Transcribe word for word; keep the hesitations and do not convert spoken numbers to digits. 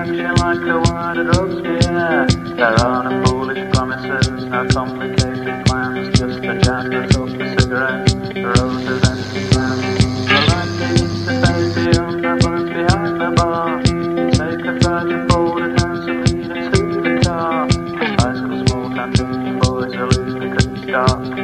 acting like a wider drugs, yeah. There are no foolish promises, no complicated plans, just the janglers of the cigarettes, the roses and the plans. The light begins to fade beyond the blinds behind the bar. You take a driving forward and hands and lead it to the car. The size of a small town, boys are ludicrous dark.